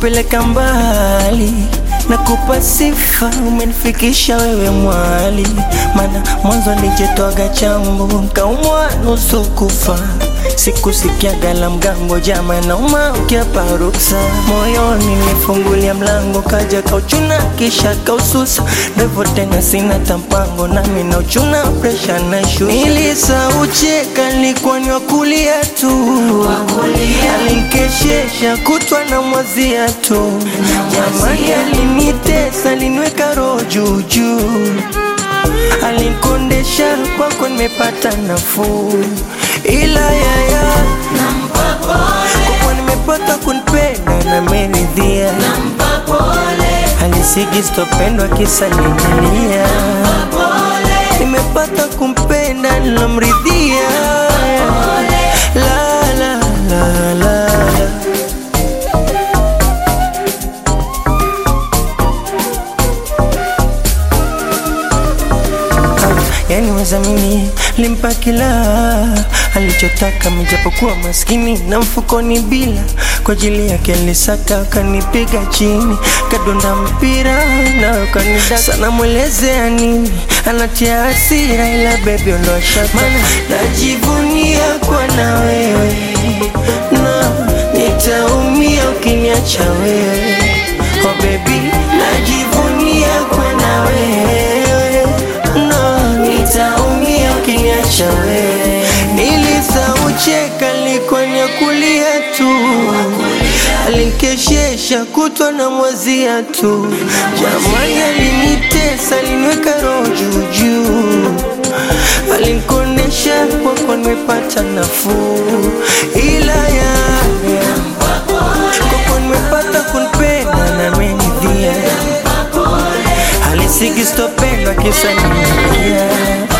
nimekupeleka mbali, nakupa sifa, umenifikisha wewe mwali. Mana mwanzo nijetoga chambu, nkaumwa nusu kufa. Sikusikia gala mgambo jama na ukia paruksa. Moyoni nifungulia mlango, kaja kauchuna kisha kaususa. Ndevo tena sina tampango, nami na uchuna presha na shu. Nilisa ucheka nilikuwa ni wakulia tu, alinkeshesha kutwa na mwazia tu. Jamani alinitesa, alinweka roho juju, alinkondesha kwako nimepata nafuu. Ila yaya nampa pole, kwa nimepata kunipenda na meridhia. nampa pole, Alisigi sitopendwa kisa nililia. nampa pole, Nimepata kumpenda nilamridhia. La la la la la. Yani wazamini limpa kila alichotaka, mijapokuwa maskini na mfukoni bila. Kwa ajili yake alisaka, kanipiga chini, kadonda mpira na kanida. Sana mwelezea nini, anatia hasira, ila baby ondoa shaka. Mana najivunia kwa na wewe, na nitaumia ukiniacha wewe. Oh baby, najivunia kwa na wewe, no, nitaumia ukiniacha wewe. Nilisaucheka nilikuwa ni kulia tu, alinkeshesha kutwa na mwazia tu. Jamani alinitesa, alinweka roho juju, alinkondesha kwako nimepata nafuu. Ila ya kwako nimepata kunipenda na menidhia. Alisigi sitopendwa kisa nililia.